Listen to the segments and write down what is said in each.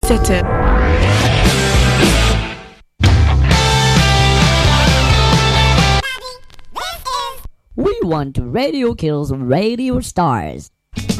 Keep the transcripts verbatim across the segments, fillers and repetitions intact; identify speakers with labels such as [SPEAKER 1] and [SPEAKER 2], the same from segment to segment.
[SPEAKER 1] dix-sept heures.
[SPEAKER 2] We want to radio kills radio stars.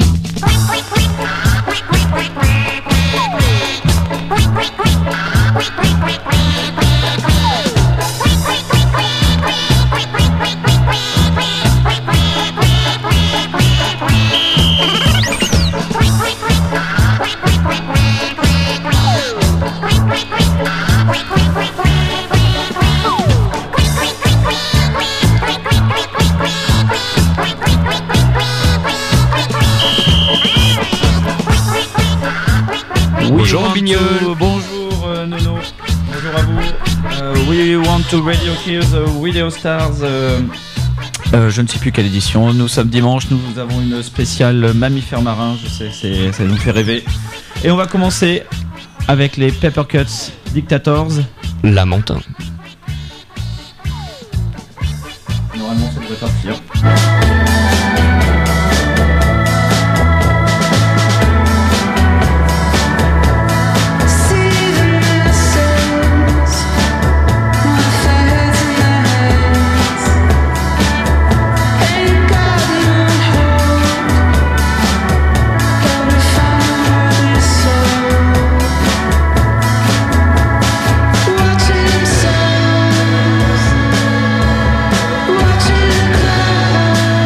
[SPEAKER 3] Bonjour Bignol. Bonjour euh, Nono. Bonjour à vous. Euh, we want to radio kills uh, video stars. Euh, euh, je ne sais plus quelle édition. Nous sommes dimanche. Nous avons une spéciale mammifère marin. Je sais, c'est, ça nous fait rêver. Et on va commencer avec les Peppercuts Dictators.
[SPEAKER 4] Lamentin.
[SPEAKER 3] Normalement, ça devrait partir.
[SPEAKER 5] Watching the clouds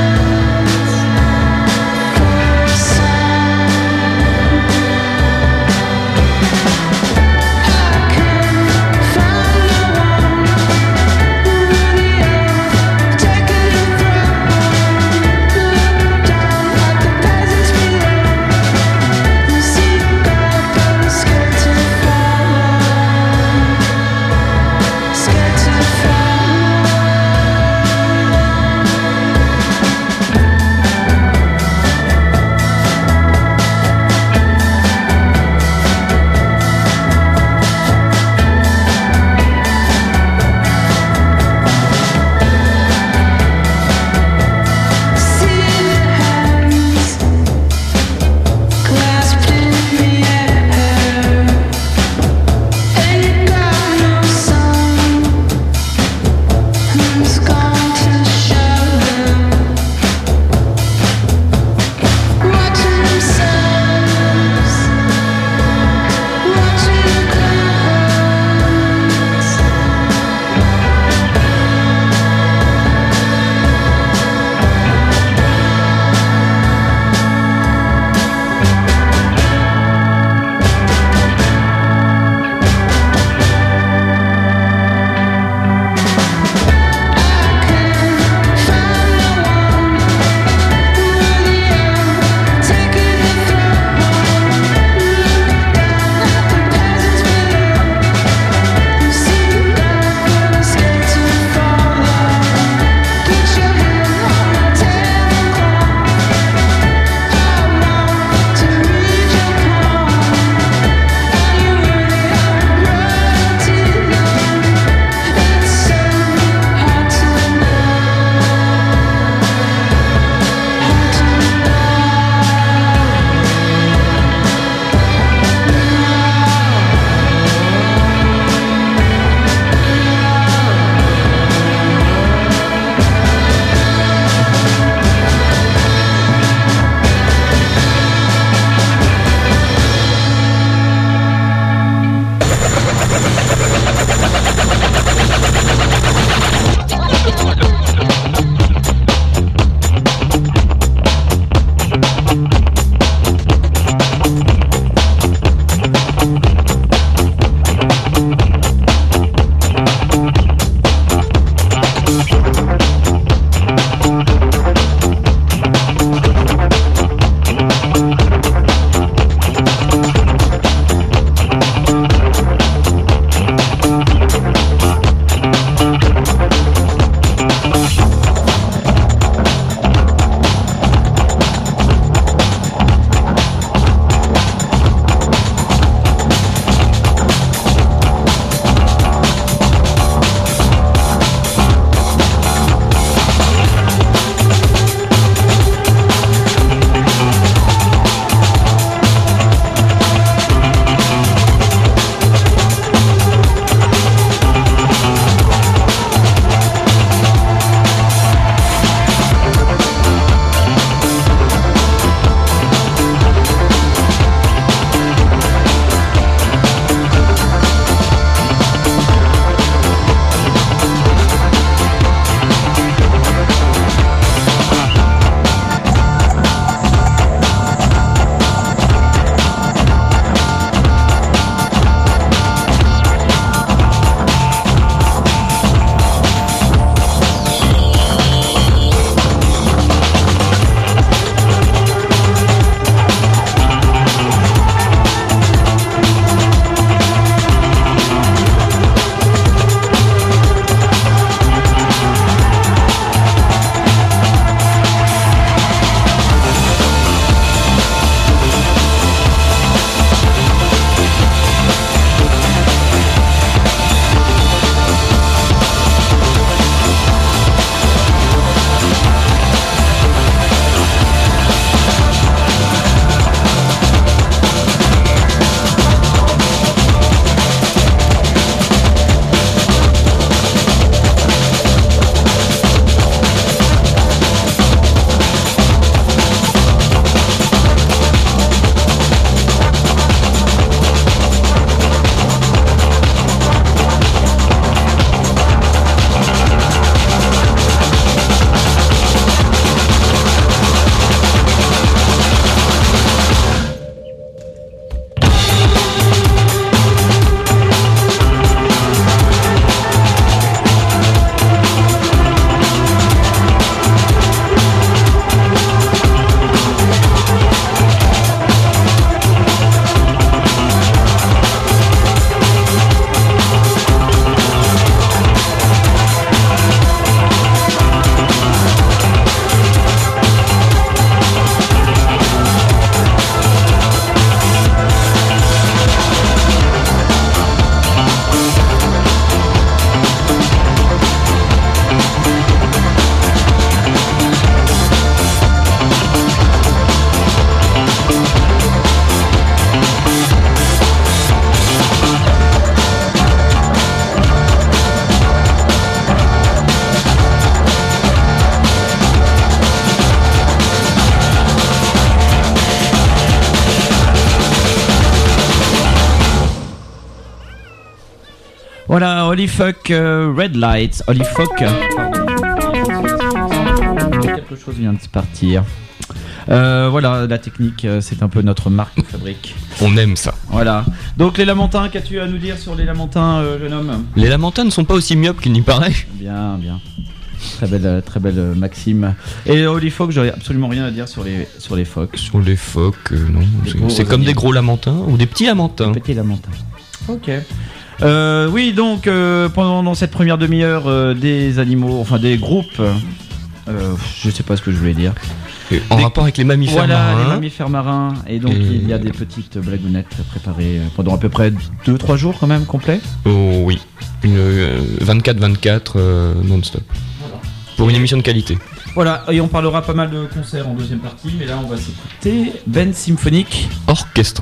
[SPEAKER 3] Voilà, Holy Fuck euh, Red Lights. Holy Fuck. Pardon. Quelque chose vient de se partir. Euh, voilà, la technique, c'est un peu notre marque de fabrique.
[SPEAKER 1] On aime ça.
[SPEAKER 3] Voilà. Donc les Lamentins, qu'as-tu à nous dire sur les Lamentins, euh, jeune homme ?
[SPEAKER 1] Les Lamentins ne sont pas aussi myopes qu'il n'y paraît.
[SPEAKER 3] Bien, bien. Très belle, très belle maxime. Et Holy Fuck, j'aurais absolument rien à dire sur les, sur les phoques.
[SPEAKER 1] Sur les phoques, euh, non. C'est, c'est comme des gros lamentins ou des petits lamentins.
[SPEAKER 3] Des petits lamentins. Ok. Euh, oui, donc euh, pendant dans cette première demi-heure, euh, des animaux, enfin des groupes. Euh, je sais pas ce que je voulais dire.
[SPEAKER 1] Et en
[SPEAKER 3] des...
[SPEAKER 1] rapport avec les mammifères
[SPEAKER 3] voilà,
[SPEAKER 1] marins.
[SPEAKER 3] Voilà, les mammifères marins. Et donc et... il y a des petites blagounettes préparées pendant à peu près deux trois jours quand même, complet.
[SPEAKER 1] Oh oui. Une euh, vingt-quatre vingt-quatre euh, non-stop. Voilà. Pour une émission de qualité.
[SPEAKER 3] Voilà, et on parlera pas mal de concerts en deuxième partie, mais là on va s'écouter Ben Symphonic.
[SPEAKER 1] Orchestre.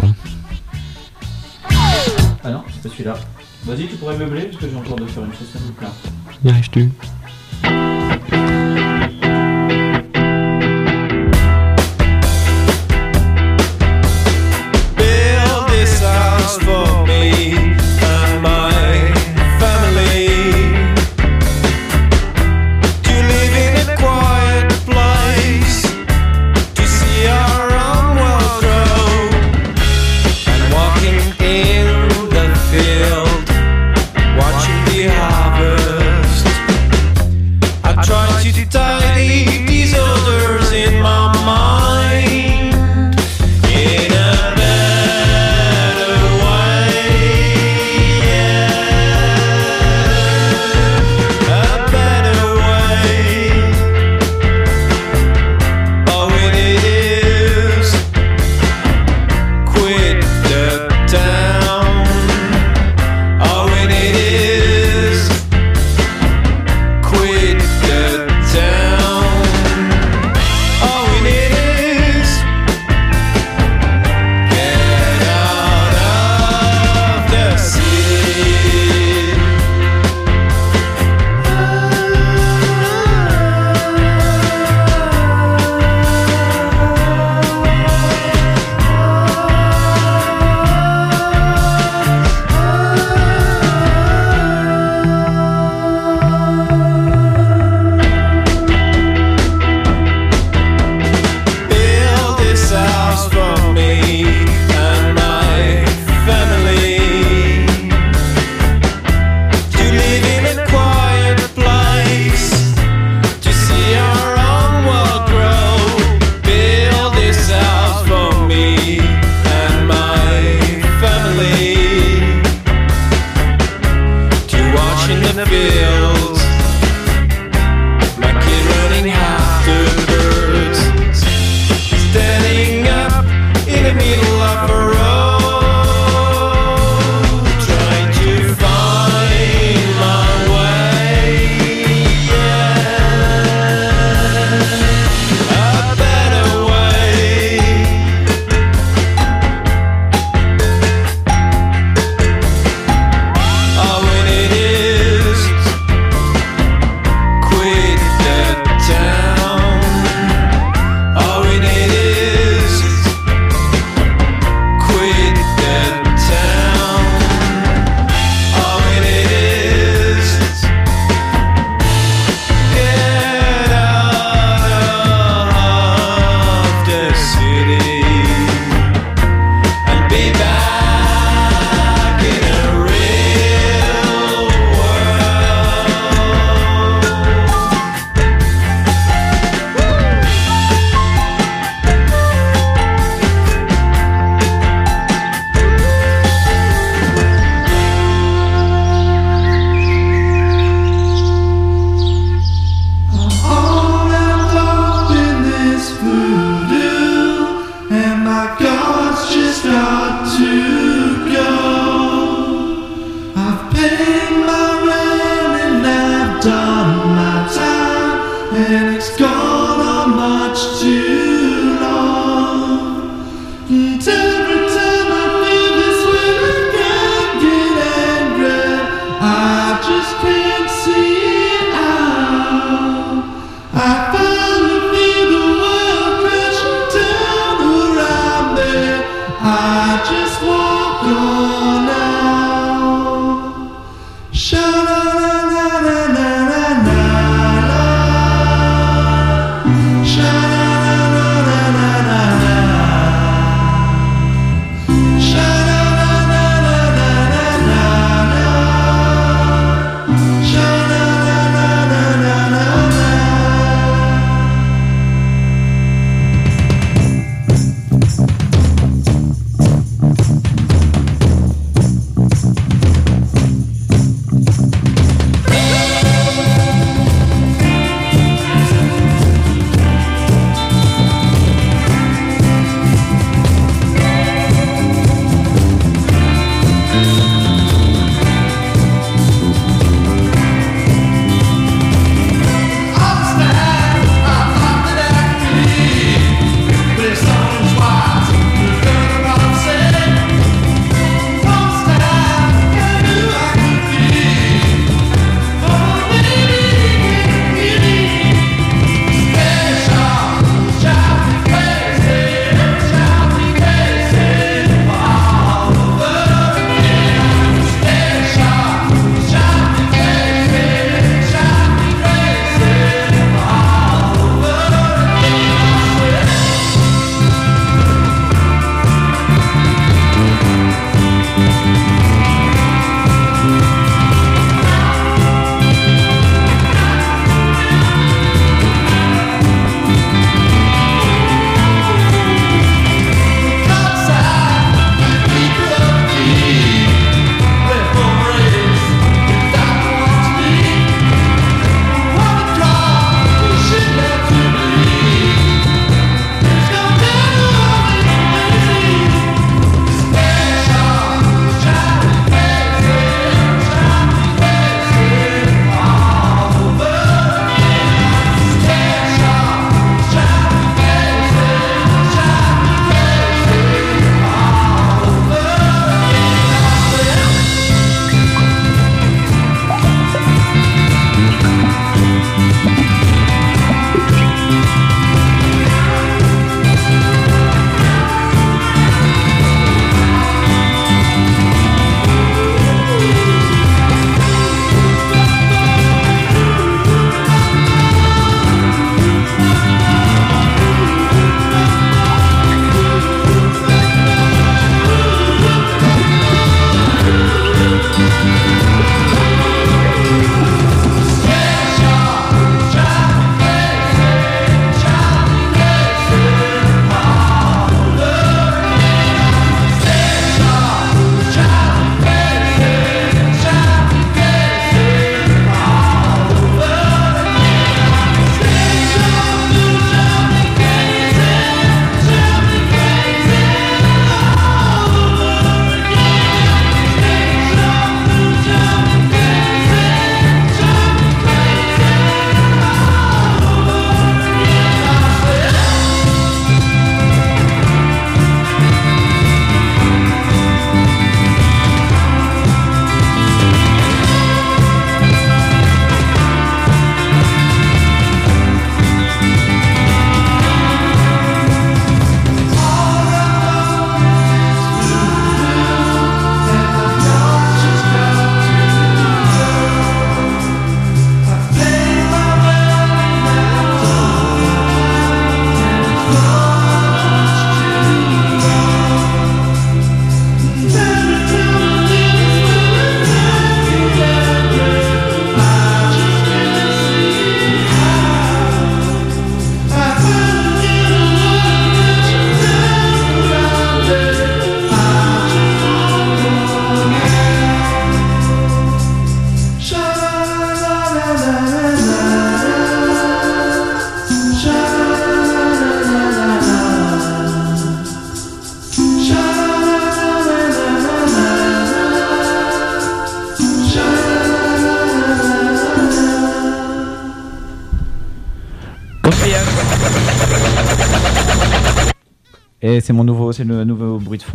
[SPEAKER 3] Ah non, c'est pas celui-là. Vas-y, tu pourrais meubler parce que j'ai encore de faire une session de plein.
[SPEAKER 1] Y arrives-tu ?
[SPEAKER 4] Build this house for me and my family, to live in a quiet place, to see our own world grow, and walking in the field, watching the harvest. I
[SPEAKER 3] Et c'est mon nouveau, c'est le nouveau bruit de fond.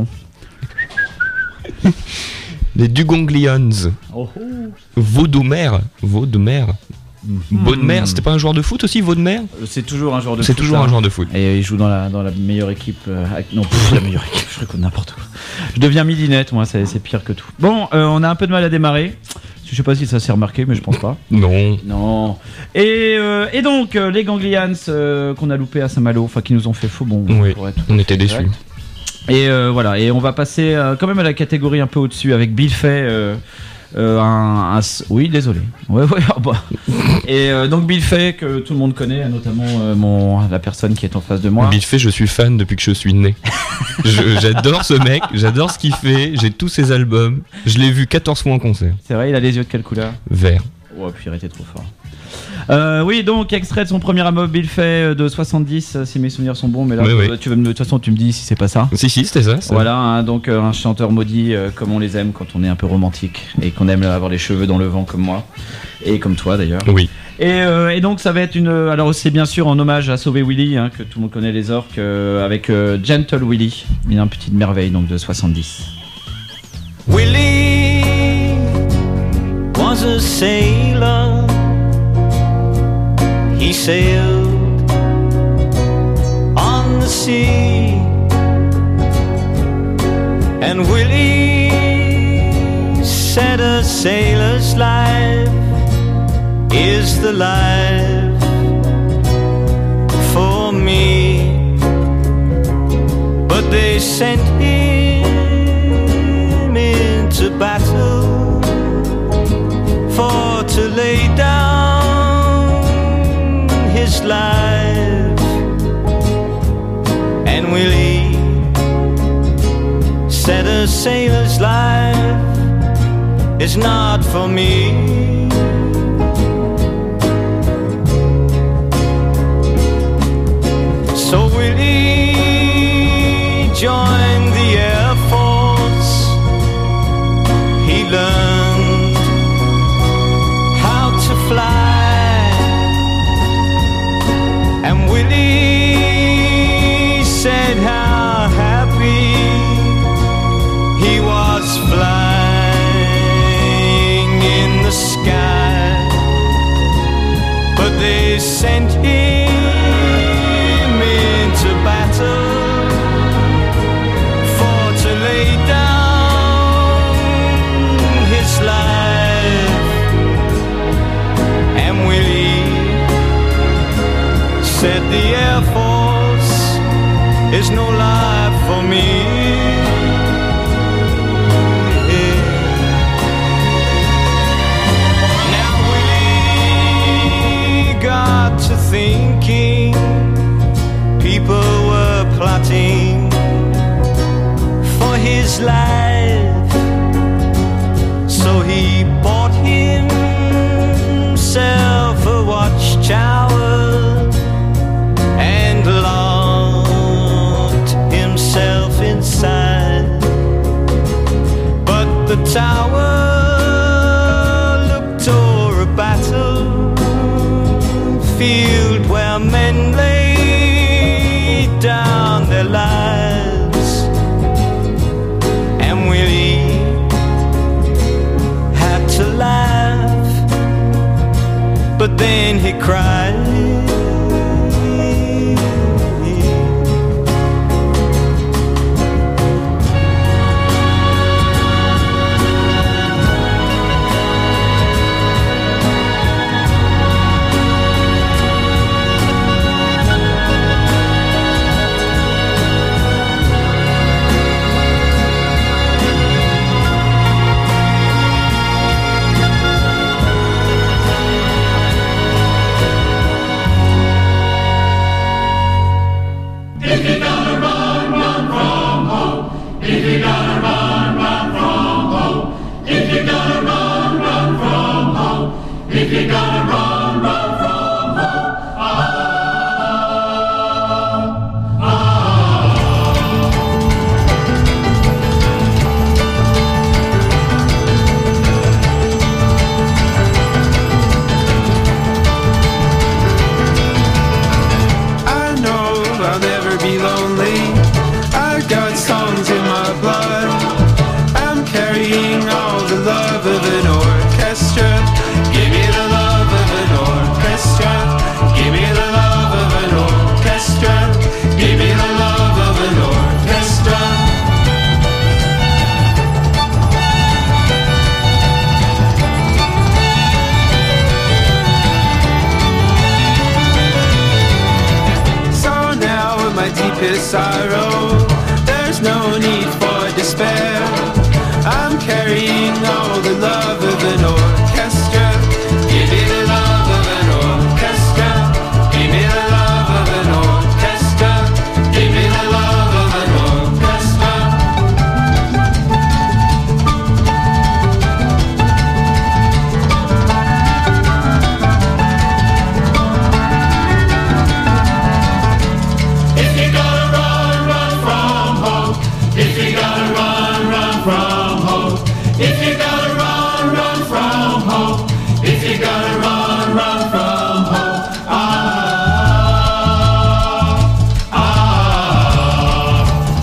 [SPEAKER 1] Les Dugonglions.
[SPEAKER 3] Oh, oh.
[SPEAKER 1] Vaudemer. Vaudemer.
[SPEAKER 3] Hmm.
[SPEAKER 1] Vaudemer, c'était pas un joueur de foot aussi, Vaudemer?
[SPEAKER 3] C'est toujours un joueur de
[SPEAKER 1] C'est
[SPEAKER 3] foot.
[SPEAKER 1] toujours
[SPEAKER 3] hein.
[SPEAKER 1] un joueur de foot.
[SPEAKER 3] Et euh, il joue dans la, dans la meilleure équipe. Euh, avec- non, pff, la meilleure équipe, je raconte n'importe quoi. Je deviens midinette, moi, c'est, c'est pire que tout. Bon, euh, on a un peu de mal à démarrer. Je sais pas si ça s'est remarqué, mais je pense pas.
[SPEAKER 1] Non.
[SPEAKER 3] Non. Et, euh, et donc, euh, les Ganglians euh, qu'on a loupé à Saint-Malo, enfin qui nous ont fait faux bon.
[SPEAKER 1] Oui,
[SPEAKER 3] pour être
[SPEAKER 1] on était déçus.
[SPEAKER 3] correct. Et euh, voilà, et on va passer euh, quand même à la catégorie un peu au-dessus avec Bill Fay. Euh, euh, un, un- oui, désolé. Ouais, ouais, ah bah. Et euh, donc Bill Fay que tout le monde connaît, notamment euh, mon, la personne qui est en face de moi.
[SPEAKER 1] Bill Fay, je suis fan depuis que je suis né. Je- j'adore ce mec, j'adore ce qu'il fait, j'ai tous ses albums. Je l'ai vu quatorze fois en concert.
[SPEAKER 3] C'est vrai, il a les yeux de quelle couleur?
[SPEAKER 1] Vert.
[SPEAKER 3] Oh, puis il était trop fort. Euh, oui, donc extrait de son premier album Bill Fay de soixante-dix, euh, si mes souvenirs sont bons, mais là,
[SPEAKER 1] Oui, oui.
[SPEAKER 3] euh, tu veux me- de toute façon, tu me dis si c'est pas ça.
[SPEAKER 1] Si, si, c'était ça. ça.
[SPEAKER 3] Voilà, hein, donc euh, un chanteur maudit euh, comme on les aime quand on est un peu romantique et qu'on aime avoir les cheveux dans le vent comme moi et comme toi d'ailleurs.
[SPEAKER 1] Oui.
[SPEAKER 3] Et, euh, et donc ça va être une. Alors c'est bien sûr en hommage à Sauver Willy, hein, que tout le monde connaît les orques, euh, avec euh, Gentle Willy, une petite merveille donc de soixante-dix.
[SPEAKER 4] Willie was a sailor. He sailed on the sea, and Willie said a sailor's life is the life for me. But they sent him into battle for to lay down his life. And Willie said a sailor's life is not for me. So Willie joined the Air Force. He learned how to fly, and Willie said how happy he was flying in the sky. But they sent him into battle for to lay down his life. And Willie said the Air Force is no life for me. Now Willie got to thinking people were plotting for his life, so he bought himself a watchtower and locked himself inside. But the tower looked o'er a battlefield where men laid down their lives, and Willie had to laugh, but then he cried. deepest sorrow. There's no need for despair. I'm carrying all the love of an orchestra. Give me the love of an orchestra. Give me the love of an orchestra. Give me the love of an orchestra. If you gotta run, run from home. If you gotta run, run from home. If you gotta run, run from home. If you gotta run, run from home. Ah, ah, ah.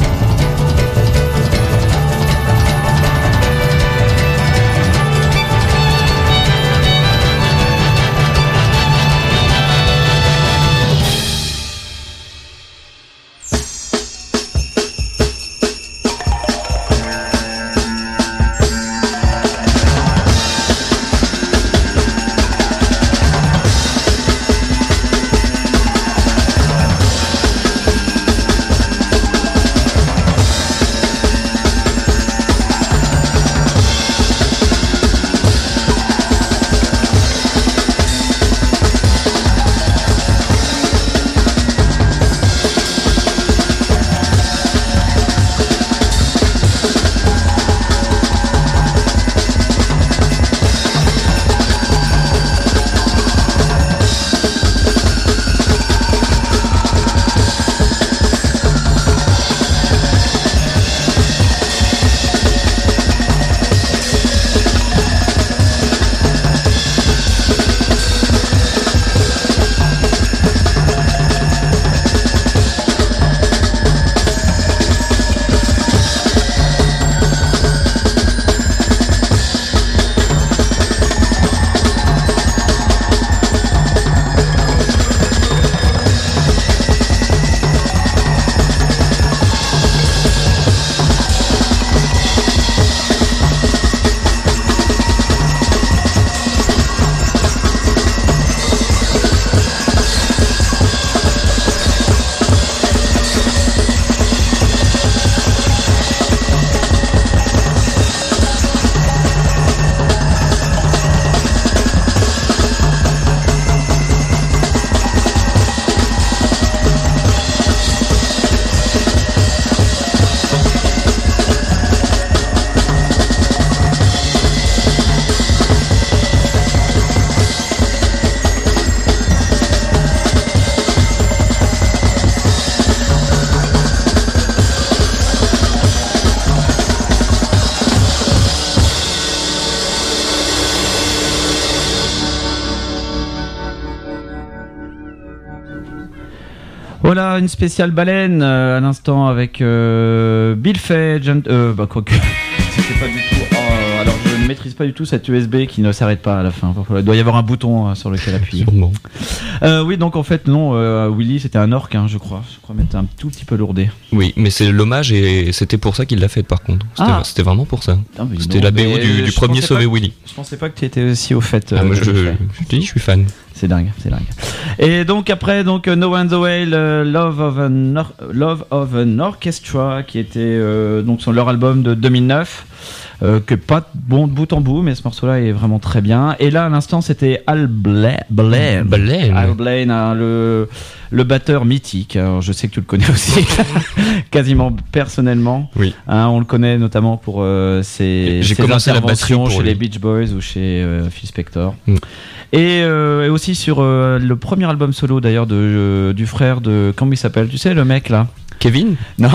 [SPEAKER 3] Voilà, une spéciale baleine euh, à l'instant avec euh, Bill Fay, John... Euh, bah quoique, c'était pas du tout... Oh, alors je ne maîtrise pas du tout cette U S B qui ne s'arrête pas à la fin. Il doit y avoir un bouton euh, sur lequel appuyer.
[SPEAKER 1] Sûrement.
[SPEAKER 3] Euh, oui, donc en fait, non, euh, Willy, c'était un orc, hein, je crois. Je crois mettre un tout petit peu lourdé.
[SPEAKER 1] Oui, mais c'est l'hommage et c'était pour ça qu'il l'a fait par contre. C'était,
[SPEAKER 3] Ah.
[SPEAKER 1] c'était vraiment pour ça.
[SPEAKER 3] Ah, mais
[SPEAKER 1] C'était
[SPEAKER 3] non,
[SPEAKER 1] la B O
[SPEAKER 3] mais
[SPEAKER 1] du, du
[SPEAKER 3] je
[SPEAKER 1] premier
[SPEAKER 3] pensais
[SPEAKER 1] Sauver
[SPEAKER 3] pas-
[SPEAKER 1] Willy.
[SPEAKER 3] Je pensais pas que tu étais aussi au fait.
[SPEAKER 1] Ah,
[SPEAKER 3] euh,
[SPEAKER 1] moi, je,
[SPEAKER 3] de
[SPEAKER 1] je,
[SPEAKER 3] Fay.
[SPEAKER 1] je te dis, je suis fan.
[SPEAKER 3] C'est dingue, c'est dingue. Et donc après, donc euh, No One's Away, le Love of an Or- Love of an Orchestra, qui était euh, donc sur leur album de deux mille neuf, euh, que pas bon de bout en bout, mais ce morceau-là est vraiment très bien. Et là, à l'instant, c'était Al Bla- Blaine.
[SPEAKER 1] Blaine.
[SPEAKER 3] Al Blaine, hein, le le batteur mythique. Alors, je sais que tu le connais aussi, quasiment personnellement.
[SPEAKER 1] Oui.
[SPEAKER 3] Hein, on le connaît notamment pour euh, ses,
[SPEAKER 1] J'ai
[SPEAKER 3] ses
[SPEAKER 1] commencé la
[SPEAKER 3] interventions
[SPEAKER 1] batterie pour
[SPEAKER 3] chez les
[SPEAKER 1] lui.
[SPEAKER 3] Beach Boys ou chez euh, Phil Spector.
[SPEAKER 1] Mm.
[SPEAKER 3] Et, euh, et aussi sur euh, le premier album solo d'ailleurs de, euh, du frère de... Comment il s'appelle? Tu sais, le mec là?
[SPEAKER 1] Kevin?
[SPEAKER 3] Non,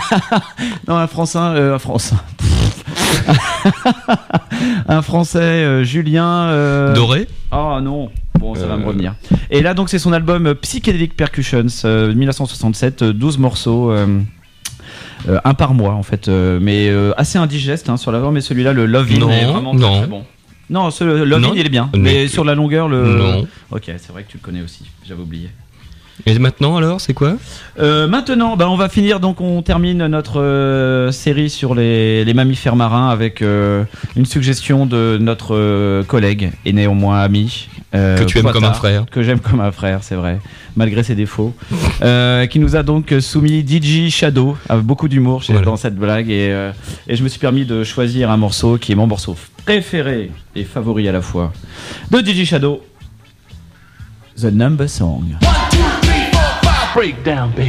[SPEAKER 3] non, un français, euh, un français, un français, euh, Julien. Euh...
[SPEAKER 1] Doré?
[SPEAKER 3] Oh non, bon, ça va
[SPEAKER 1] Euh.
[SPEAKER 3] me revenir. Et là, donc, c'est son album euh, Psychedelic Percussions, euh, dix-neuf cent soixante-sept, euh, douze morceaux. Euh... Euh, un par mois en fait, euh, mais euh, assez indigeste hein, sur l'avant, mais celui-là, le Love In,
[SPEAKER 1] Non,
[SPEAKER 3] est vraiment très,
[SPEAKER 1] non.
[SPEAKER 3] très bon. Non, ce Love
[SPEAKER 1] Non.
[SPEAKER 3] In il est bien,
[SPEAKER 1] Mais-
[SPEAKER 3] mais sur la longueur, le.
[SPEAKER 1] Non.
[SPEAKER 3] Ok, c'est vrai que tu le connais aussi, j'avais oublié.
[SPEAKER 1] Et maintenant alors, c'est quoi?
[SPEAKER 3] Euh, maintenant, bah, on va finir, donc on termine notre euh, série sur les, les mammifères marins avec euh, une suggestion de notre euh, collègue et néanmoins ami. Euh,
[SPEAKER 1] Que tu aimes
[SPEAKER 3] Poitard,
[SPEAKER 1] comme un frère.
[SPEAKER 3] Que j'aime comme un frère, c'est vrai, malgré ses défauts. euh, qui nous a donc soumis D J Shadow, avec beaucoup d'humour chez-
[SPEAKER 1] Voilà.
[SPEAKER 3] dans cette blague. Et, euh, et je me suis permis de choisir un morceau qui est mon morceau préféré et favori à la fois de D J Shadow, The Number Song.
[SPEAKER 5] Break down, baby.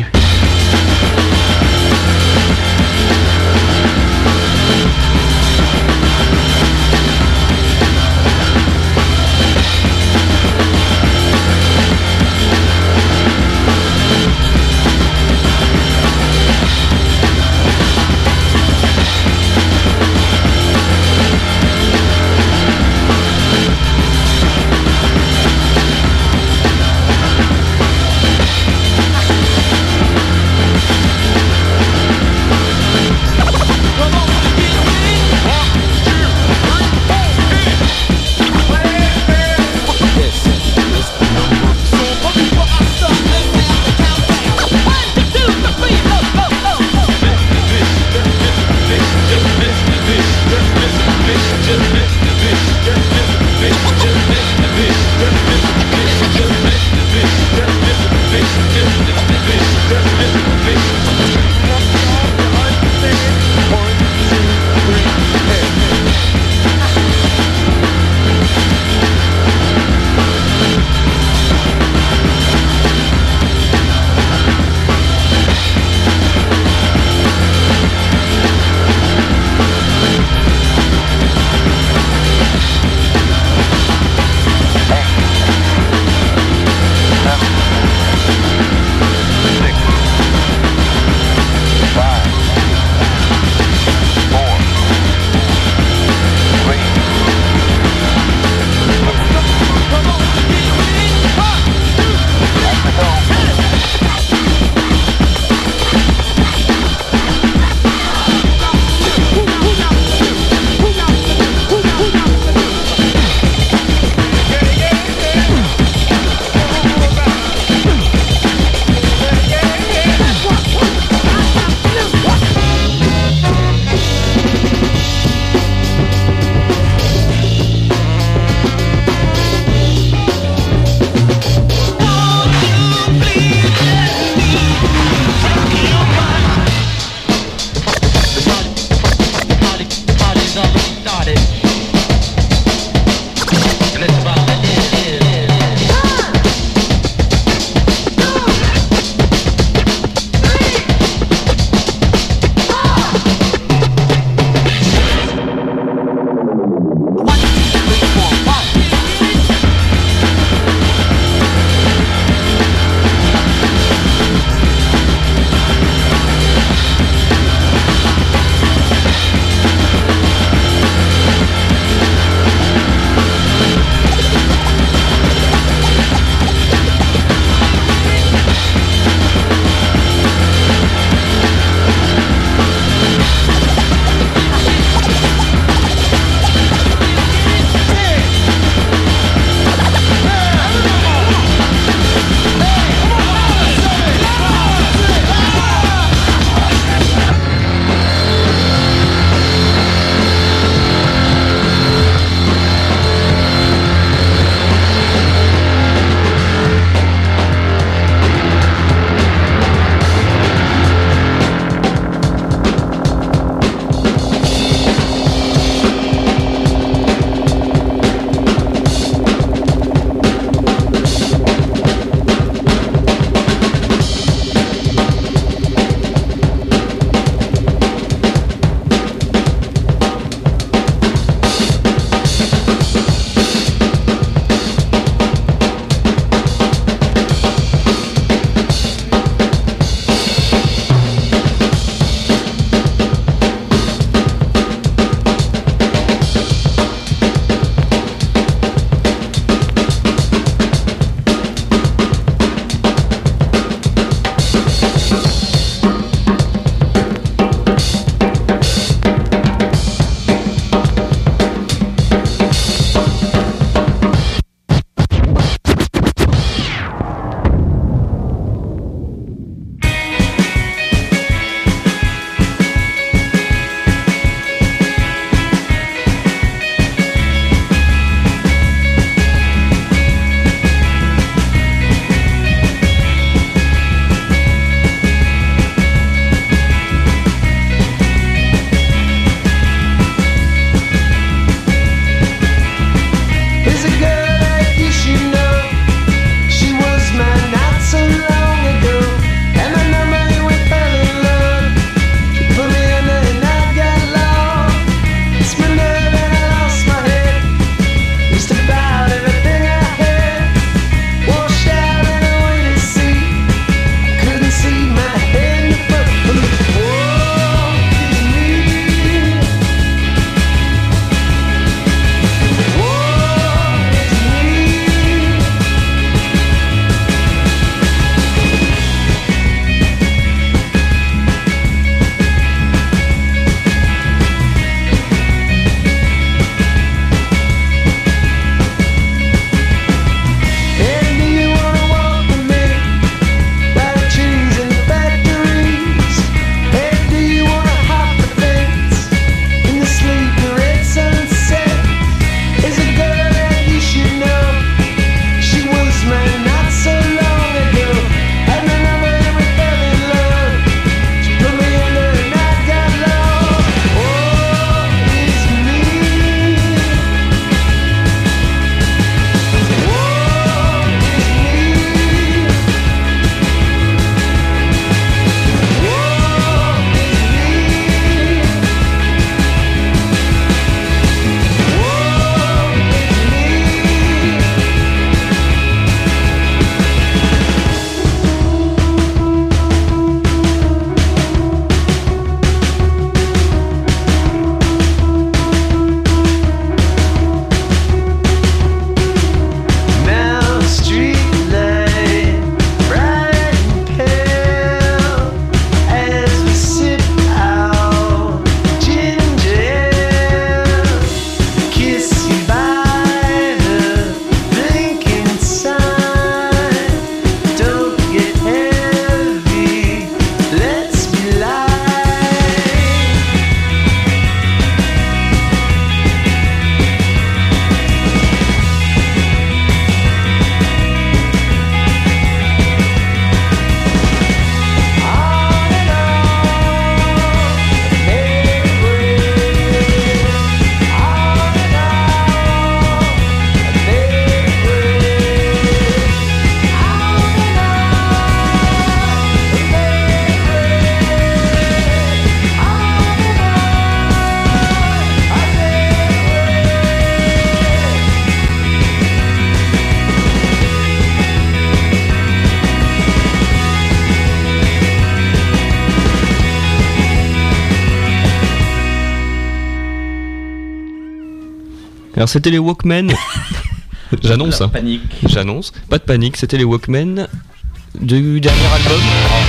[SPEAKER 1] Alors c'était les Walkman. J'annonce.
[SPEAKER 3] La
[SPEAKER 1] Hein.
[SPEAKER 3] panique.
[SPEAKER 1] J'annonce. Pas de panique. C'était les Walkman du dernier album.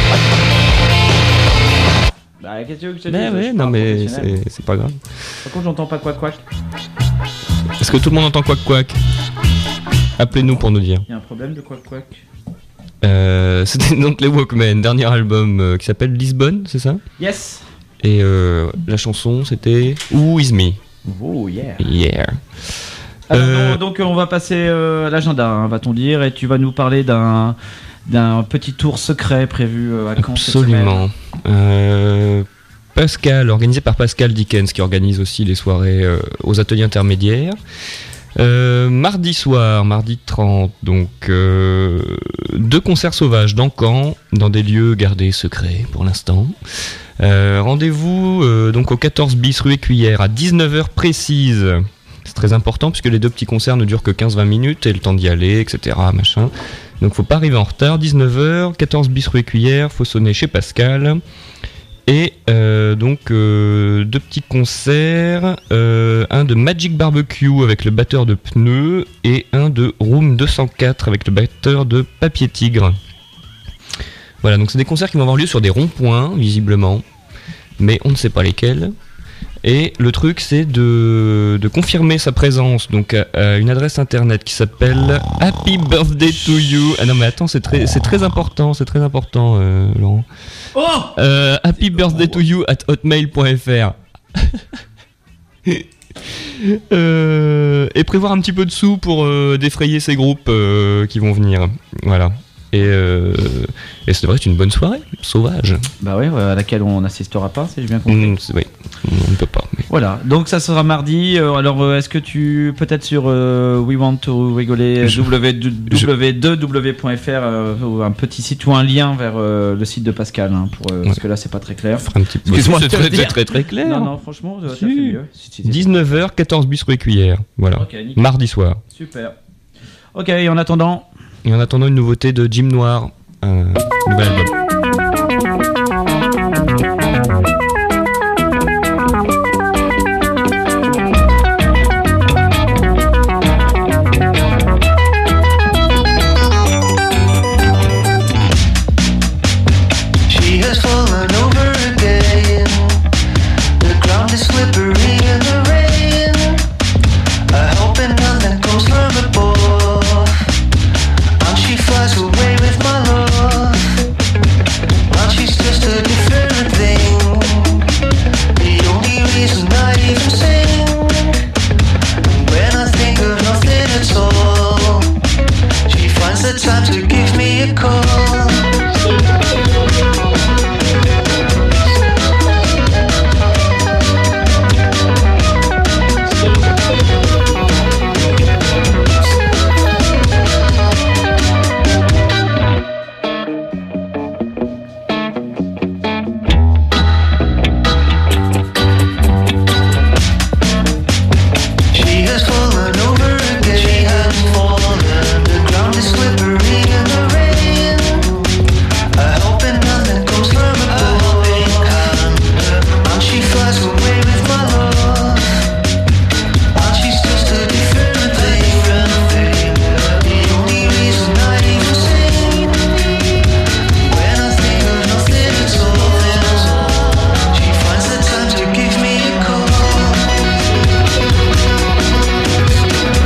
[SPEAKER 3] Bah, qu'est-ce que tu veux que je te
[SPEAKER 1] Mais
[SPEAKER 3] dise, je
[SPEAKER 1] ouais,
[SPEAKER 3] suis
[SPEAKER 1] non
[SPEAKER 3] pas
[SPEAKER 1] mais
[SPEAKER 3] professionnel.
[SPEAKER 1] c'est, c'est pas grave.
[SPEAKER 3] Par contre, j'entends pas quoi quoi.
[SPEAKER 1] Est-ce que tout le monde entend quack quack? Appelez-nous pour nous dire.
[SPEAKER 3] Il y a un problème de quoi quoi.
[SPEAKER 1] Euh, c'était donc les Walkman, dernier album euh, qui s'appelle Lisbonne, c'est ça?
[SPEAKER 3] Yes.
[SPEAKER 1] Et euh, la chanson c'était Who Is Me?
[SPEAKER 3] Oh yeah.
[SPEAKER 1] Yeah.
[SPEAKER 3] Alors,
[SPEAKER 1] Euh,
[SPEAKER 3] non, donc on va passer euh, à l'agenda, hein, va-t-on dire, et tu vas nous parler d'un d'un petit tour secret prévu euh, à Caen cette semaine.
[SPEAKER 1] Absolument. Euh, Pascal, organisé par Pascal Dickens, qui organise aussi les soirées euh, aux ateliers intermédiaires. Euh, mardi soir, mardi trente, donc euh, deux concerts sauvages dans Caen, dans des lieux gardés secrets pour l'instant. Euh, rendez-vous euh, donc au quatorze bis rue Écuyère à dix-neuf heures précises. C'est très important puisque les deux petits concerts ne durent que quinze à vingt minutes et le temps d'y aller, et cetera. Machin. Donc faut pas arriver en retard. dix-neuf heures, quatorze bis rue Écuyère, faut sonner chez Pascal. Et euh, donc euh, deux petits concerts, euh, un de Magic Barbecue avec le batteur de Pneus et un de Room deux cent quatre avec le batteur de Papier Tigre. Voilà, donc c'est des concerts qui vont avoir lieu sur des ronds-points, visiblement, mais on ne sait pas lesquels. Et le truc, c'est de, de confirmer sa présence donc à, à une adresse internet qui s'appelle Happy Birthday to You. Ah non, mais attends, c'est très, c'est très important, c'est très important, euh, Laurent.
[SPEAKER 3] Oh
[SPEAKER 1] Euh, happy birthday to you at hotmail point f r. euh, et prévoir un petit peu de sous pour euh, défrayer ces groupes euh, qui vont venir. Voilà. Et, euh, et c'est vrai, c'est une bonne soirée, sauvage.
[SPEAKER 3] Bah ouais, à laquelle on n'assistera pas, si j'ai bien compris.
[SPEAKER 1] Mmh, c'est- oui, on ne peut pas. Mais...
[SPEAKER 3] Voilà, donc ça sera mardi. Euh, alors, euh, est-ce que tu, peut-être sur euh, We Want to rigoler,
[SPEAKER 1] Je-
[SPEAKER 3] w deux w point f r, euh, ou un petit site ou un lien vers euh, le site de Pascal, hein, pour, euh, parce
[SPEAKER 1] Ouais.
[SPEAKER 3] que là c'est pas très clair.
[SPEAKER 1] Un petit peu.
[SPEAKER 3] Excuse-moi
[SPEAKER 1] c'est
[SPEAKER 3] de te
[SPEAKER 1] très,
[SPEAKER 3] le dire.
[SPEAKER 1] très, très, très clair.
[SPEAKER 3] Non, non, franchement, ça
[SPEAKER 1] Si.
[SPEAKER 3] fait mieux. Si, si, si.
[SPEAKER 1] dix-neuf heures, quatorze bis rue Écuyère. Voilà.
[SPEAKER 3] Ok, nickel.
[SPEAKER 1] Mardi soir.
[SPEAKER 3] Super. Ok, et en attendant,
[SPEAKER 1] Et en attendant une nouveauté de Jim Noir, un nouvel album.
[SPEAKER 6] She has fallen over again. The ground is slippery in the rain. I hope that nothing comes from above. And she flies away with my love. And she's just a different thing. The only reason I even sing, when I think of nothing at all, she finds the time to give me a call. She has fallen over again. She has fallen. The ground is slippery in the rain. I hope that nothing comes from above. And she flies away with my love. And she's just a different thing. The only reason I even sing, when I think of nothing at all, she finds the time to give me a call.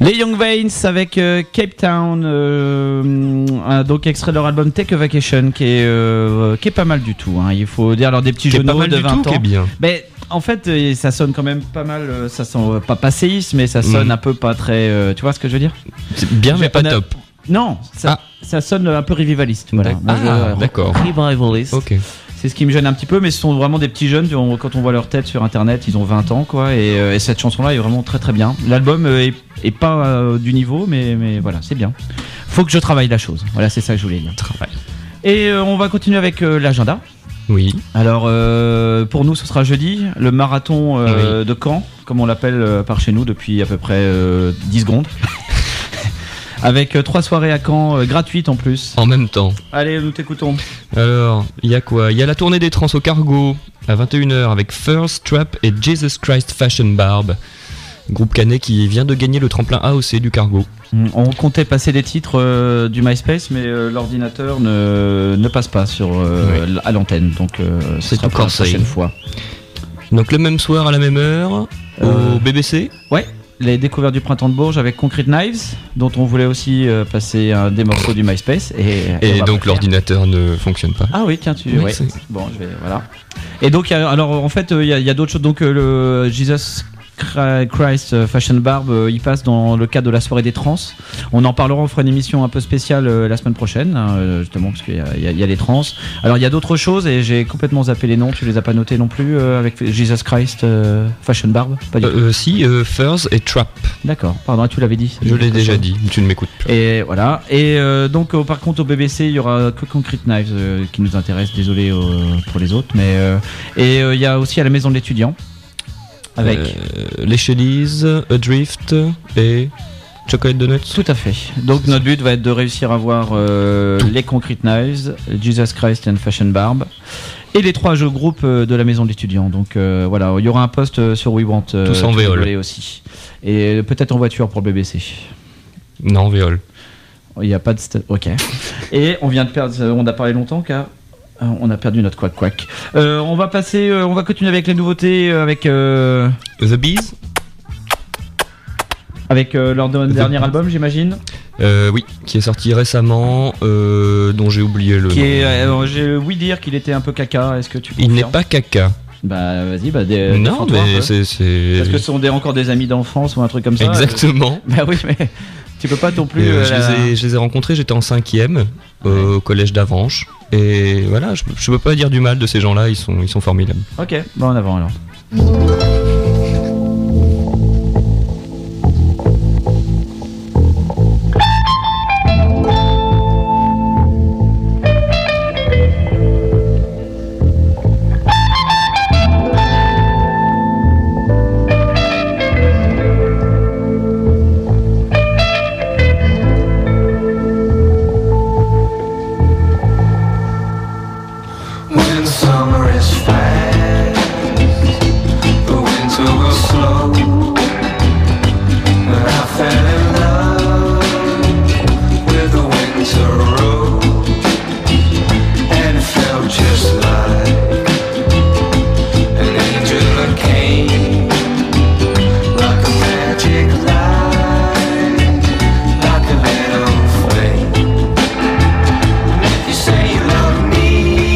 [SPEAKER 3] Les Young Veins avec euh, Cape Town, euh, euh, donc extrait de leur album Take a Vacation, qui est, euh, qui est pas mal du tout. Hein. Il faut dire, alors des petits
[SPEAKER 1] Qui est pas
[SPEAKER 3] genoux
[SPEAKER 1] mal
[SPEAKER 3] de
[SPEAKER 1] du
[SPEAKER 3] vingt
[SPEAKER 1] tout,
[SPEAKER 3] ans.
[SPEAKER 1] qui est bien.
[SPEAKER 3] Mais en fait, euh, ça sonne quand même pas mal. euh, Ça sent euh, pas passéiste, mais ça sonne
[SPEAKER 1] Mm.
[SPEAKER 3] un peu pas très. euh, tu vois ce que je veux dire?
[SPEAKER 1] C'est bien, mais pas
[SPEAKER 3] On a-
[SPEAKER 1] top.
[SPEAKER 3] Non, ça,
[SPEAKER 1] Ah.
[SPEAKER 3] ça sonne un peu revivaliste. Voilà.
[SPEAKER 1] D'ac-
[SPEAKER 3] Moi, je-
[SPEAKER 1] ah, d'accord.
[SPEAKER 3] Revivaliste.
[SPEAKER 1] Ok.
[SPEAKER 3] C'est ce qui me gêne un petit peu, mais ce sont vraiment des petits jeunes. on- Quand on voit leur tête sur internet, ils ont vingt ans, quoi. Et, euh, et cette chanson-là est vraiment très très bien. L'album euh, est, est pas euh, du niveau, mais, mais voilà, c'est bien. Faut que je travaille la chose. Voilà, c'est ça que je voulais dire.
[SPEAKER 1] Travail.
[SPEAKER 3] Et euh, on va continuer avec euh, l'agenda.
[SPEAKER 1] Oui.
[SPEAKER 3] Alors, euh, pour nous, ce sera jeudi, le marathon euh, de Caen, comme on l'appelle euh, par chez nous depuis à peu près euh, dix secondes. Avec euh, trois soirées à Caen, euh, gratuites en plus.
[SPEAKER 1] En même temps.
[SPEAKER 3] Allez, nous t'écoutons.
[SPEAKER 1] Alors, il y a quoi? Il y a la tournée des trans au Cargo à vingt et une heures avec First Trap et Jesus Christ Fashion Barb. Groupe canet qui vient de gagner le tremplin A O C du Cargo.
[SPEAKER 3] On comptait passer des titres euh, du MySpace, mais euh, l'ordinateur ne, ne passe pas sur, euh, l- à l'antenne. Donc, euh, ce
[SPEAKER 1] C'est
[SPEAKER 3] sera
[SPEAKER 1] tout
[SPEAKER 3] pour la
[SPEAKER 1] corsé.
[SPEAKER 3] prochaine fois.
[SPEAKER 1] Donc le même soir à la même heure
[SPEAKER 3] Euh,
[SPEAKER 1] au B B C.
[SPEAKER 3] Ouais, les découvertes du printemps de Bourges avec Concrete Knives, dont on voulait aussi euh, passer un, des morceaux du MySpace. Et,
[SPEAKER 1] Et
[SPEAKER 3] on va pas
[SPEAKER 1] donc
[SPEAKER 3] faire.
[SPEAKER 1] l'ordinateur ne fonctionne pas.
[SPEAKER 3] Ah oui, tiens, tu.
[SPEAKER 1] Oui,
[SPEAKER 3] ouais.
[SPEAKER 1] c'est-
[SPEAKER 3] Bon, je vais. Voilà. Et donc, il y a- alors en fait, euh, il y a, il y a d'autres choses. Donc, euh, le Jesus Christ euh, Fashion Barb, euh, il passe dans le cadre de la soirée des trans. On en parlera, on fera une émission un peu spéciale euh, la semaine prochaine, hein, euh, justement, parce qu'il y a, il y a- il y a les trans. Alors, il y a d'autres choses et j'ai complètement zappé les noms. Tu les as pas notés non plus euh, avec Jesus Christ euh, Fashion Barb? Pas du tout.
[SPEAKER 1] Euh, euh, si, euh, Furs et Trap.
[SPEAKER 3] D'accord, pardon, tu l'avais dit.
[SPEAKER 1] Je l'ai déjà dit, tu ne m'écoutes plus.
[SPEAKER 3] Et voilà. Et euh, donc, euh, par contre, au B B C, il y aura que Concrete Knives euh, qui nous intéresse. Désolé euh, pour les autres, mais euh, et euh, il y a aussi à la maison de l'étudiant avec.
[SPEAKER 1] Euh, les Shellys, Adrift et Chocolate Donuts.
[SPEAKER 3] Tout à fait. Donc notre but va être de réussir à voir euh, les Concrete Knives, Jesus Christ and Fashion Barb et les trois jeux groupes euh, de la maison de l'étudiant. Donc euh, voilà, il y aura un post euh, sur We Want euh,
[SPEAKER 1] Tous en
[SPEAKER 3] tout
[SPEAKER 1] véole.
[SPEAKER 3] rigoler aussi. Et peut-être en voiture pour le B B C.
[SPEAKER 1] Non, Véole.
[SPEAKER 3] Il n'y a pas de... sta- Ok. Et on vient de perdre... On a parlé longtemps car... euh, On a perdu notre quack quack. Euh, on va passer, euh, on va continuer avec les nouveautés, euh, avec euh,
[SPEAKER 1] The Bees.
[SPEAKER 3] avec euh, leur de- dernier album, j'imagine.
[SPEAKER 1] Euh, oui, qui est sorti récemment, euh, dont j'ai oublié le
[SPEAKER 3] Qui
[SPEAKER 1] nom.
[SPEAKER 3] est, euh, j'ai ouï dire qu'il était un peu caca. Est-ce que tu
[SPEAKER 1] Il n'est
[SPEAKER 3] confirmes
[SPEAKER 1] pas caca.
[SPEAKER 3] Bah vas-y, bah dé-
[SPEAKER 1] non,
[SPEAKER 3] défends-toi un
[SPEAKER 1] mais
[SPEAKER 3] peu.
[SPEAKER 1] c'est... c'est-
[SPEAKER 3] Est-ce que ce sont des, encore des amis d'enfance ou un truc comme ça?
[SPEAKER 1] Exactement.
[SPEAKER 3] Bah oui, mais tu peux pas non plus.
[SPEAKER 1] Et, euh,
[SPEAKER 3] euh,
[SPEAKER 1] je,
[SPEAKER 3] la-
[SPEAKER 1] les ai, je les ai rencontrés, j'étais en cinquième euh, au collège d'Avanches. Et voilà, je, je peux pas dire du mal de ces gens-là, ils sont, ils sont formidables.
[SPEAKER 3] Ok, bon en avant alors.
[SPEAKER 6] When summer is fast, the winter will slow. And I fell in love with the winter road, and it felt just like an angel that came, like a magic light, like a little flame. If you say you love me,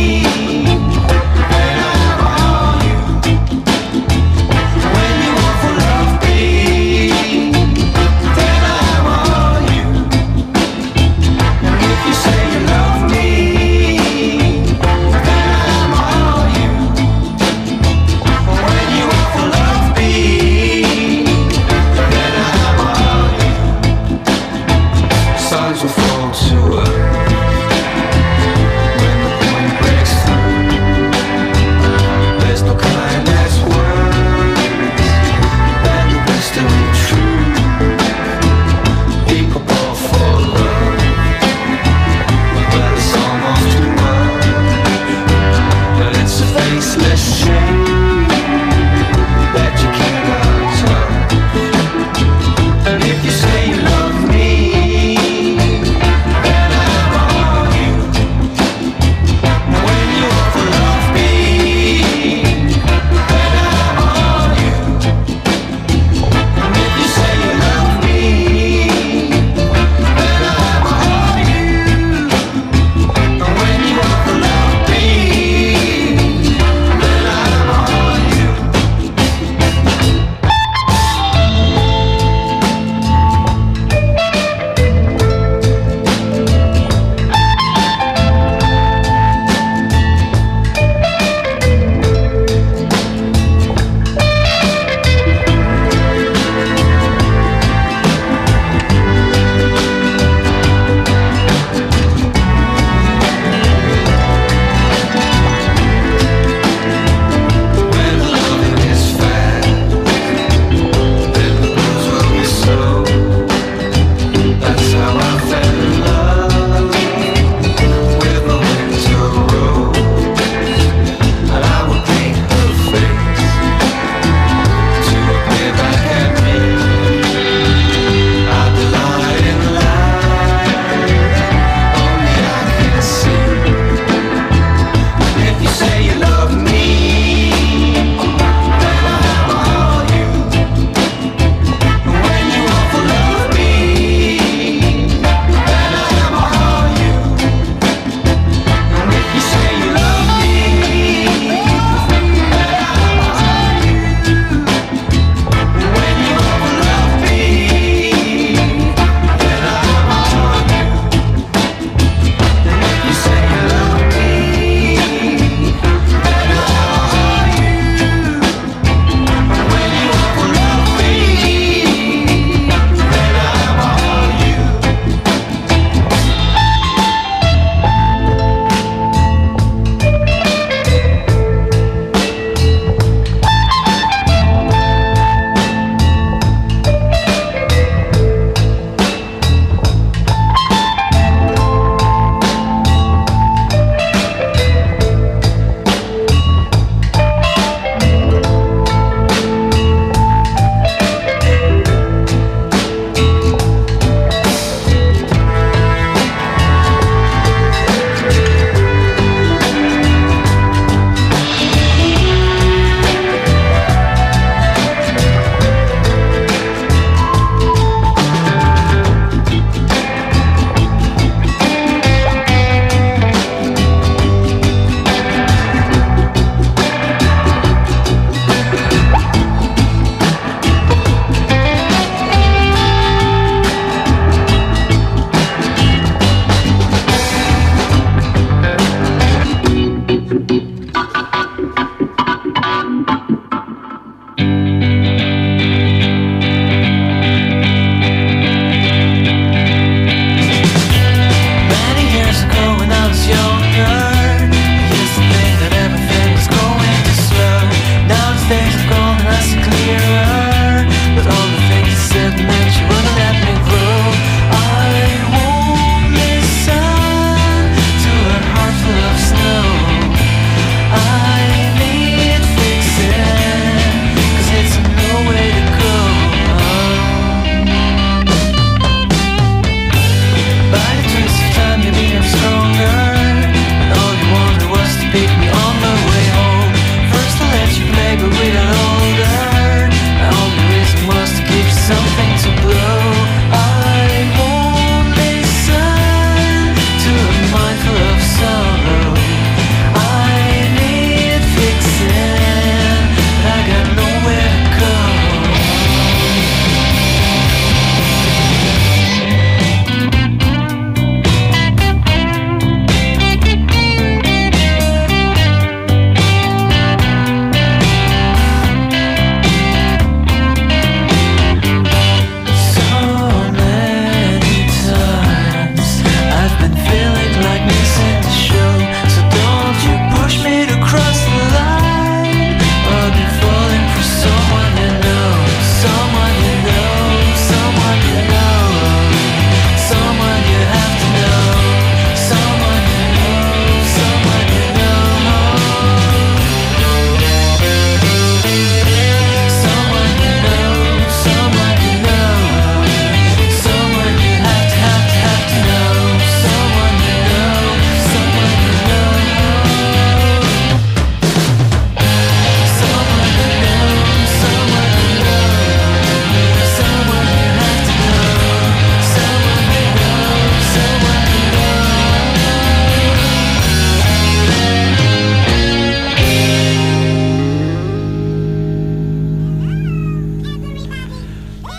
[SPEAKER 6] suns will fall to earth when the point breaks through. There's no kind that's worse than the mystery truth. People fall for love, but it's almost too much. But it's a faceless shame that you cannot touch. And if you say you love me, if you say you love me,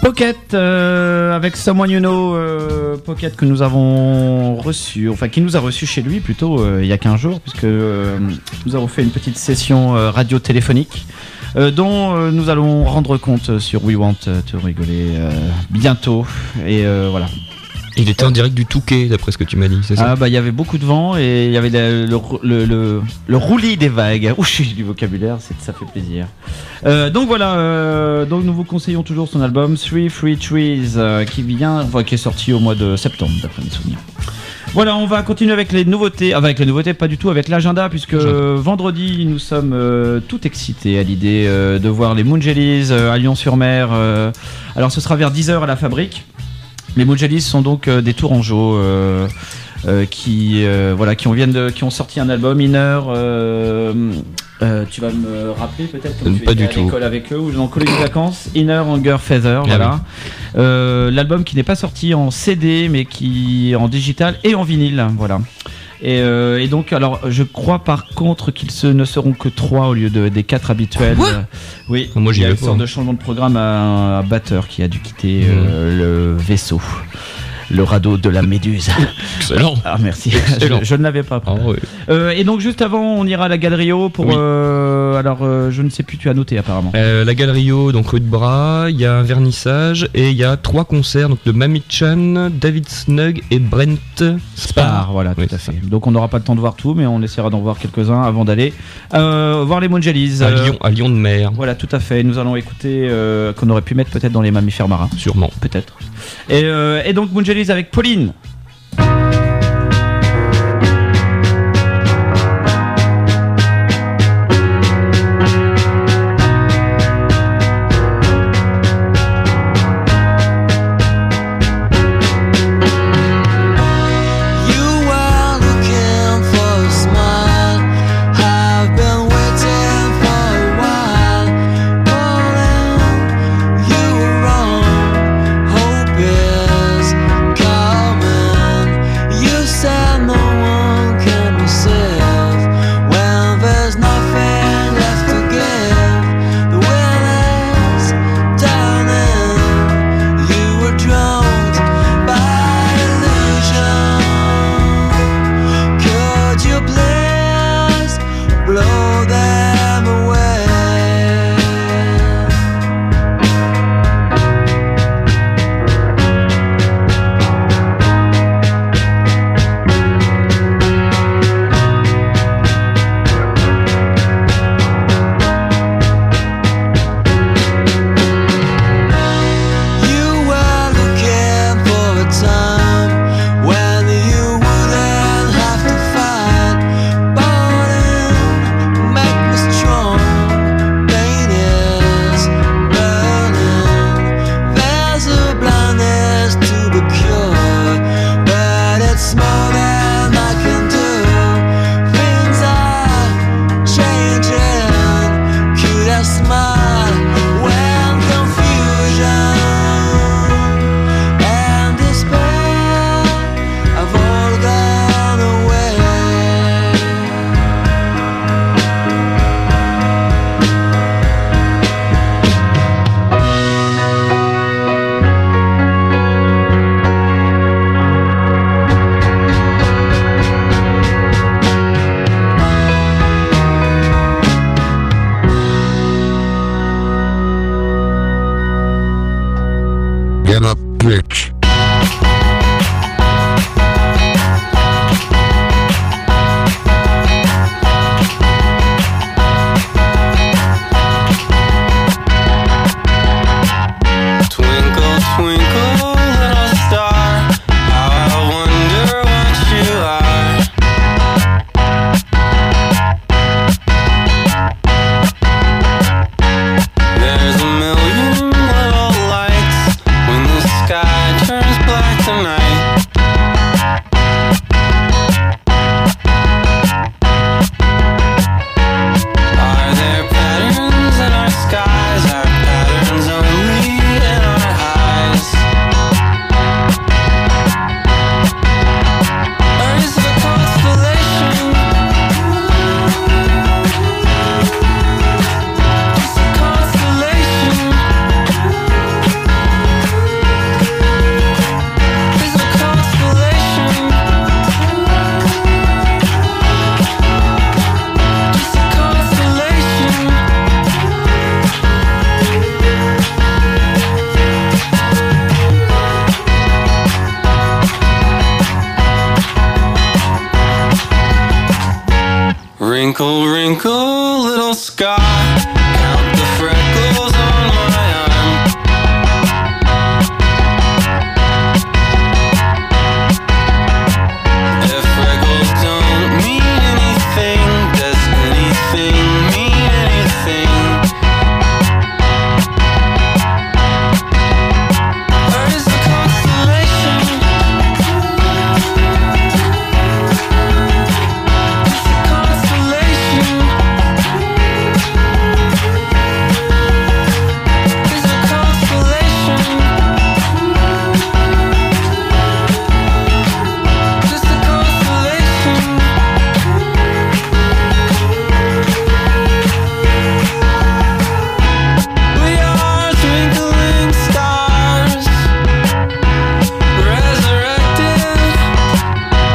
[SPEAKER 3] Pocket euh, avec Someone You Know, euh, Pocket que nous avons reçu, enfin qui nous a reçu chez lui plutôt euh, il y a quinze jours, puisque euh, nous avons fait une petite session euh, radio téléphonique euh, dont euh, nous allons rendre compte sur We Want to Rigoler euh, bientôt. Et euh, voilà.
[SPEAKER 1] Il était en direct du Touquet, d'après ce que tu m'as dit, c'est ça?
[SPEAKER 3] Ah bah il y avait beaucoup de vent et il y avait le, le, le, le, le roulis des vagues. Ouh, j'ai du vocabulaire, c'est, ça fait plaisir. Euh, donc voilà, euh, donc nous vous conseillons toujours son album Three Free Trees euh, qui vient, enfin, qui est sorti au mois de septembre d'après mes souvenirs. Voilà, on va continuer avec les nouveautés, enfin, avec les nouveautés pas du tout, avec l'agenda, puisque euh, vendredi nous sommes euh, tout excités à l'idée euh, de voir les Moonjellies euh, à Lyon-sur-Mer. Euh, alors ce sera vers dix heures à la Fabrique. Les Moonjellies sont donc euh, des Tourangeaux euh, euh, qui, euh, voilà, qui, ont, viennent de, qui ont sorti un album, Inner. Euh, euh, tu vas me rappeler peut-être comme
[SPEAKER 1] euh,
[SPEAKER 3] tu
[SPEAKER 1] pas
[SPEAKER 3] étais
[SPEAKER 1] du
[SPEAKER 3] à
[SPEAKER 1] tout.
[SPEAKER 3] l'école avec eux ou dans colonie de vacances. Inner Hunger Feather, ah voilà. Oui. Euh, l'album qui n'est pas sorti en C D mais qui est en digital et en vinyle, voilà. Et, euh, et donc, alors, je crois par contre qu'ils se, ne seront que trois au lieu de, des quatre habituels.
[SPEAKER 1] Quoi
[SPEAKER 3] euh, oui,
[SPEAKER 1] moi, j'y
[SPEAKER 3] il y a
[SPEAKER 1] vais
[SPEAKER 3] une
[SPEAKER 1] pas.
[SPEAKER 3] sorte de changement de programme à un batteur qui a dû quitter mmh. euh, le vaisseau. Le radeau de la Méduse.
[SPEAKER 1] Excellent.
[SPEAKER 3] Ah merci.
[SPEAKER 1] Excellent.
[SPEAKER 3] Je, je ne l'avais pas.
[SPEAKER 1] Ah, ouais.
[SPEAKER 3] euh, et donc juste avant, on ira à la Galerie O pour. Oui. Euh, alors euh, je ne sais plus. Tu as noté apparemment.
[SPEAKER 1] Euh, la Galerie O, donc rue de Bras. Il y a un vernissage et il y a trois concerts donc de Mamie Chan, David Snug et Brent Spar.
[SPEAKER 3] Spar, voilà, tout
[SPEAKER 1] oui,
[SPEAKER 3] à fait. Donc on n'aura pas le temps de voir tout, mais on essaiera d'en voir quelques-uns avant d'aller euh, voir les Moonjellies.
[SPEAKER 1] À Lyon, à Lyon de Mer.
[SPEAKER 3] Voilà, tout à fait. Nous allons écouter euh, qu'on aurait pu mettre peut-être dans les mammifères marins.
[SPEAKER 1] Sûrement.
[SPEAKER 3] Peut-être. Et, euh, et donc Moonjellies avec Pauline.
[SPEAKER 7] Make
[SPEAKER 4] Oh, little sky.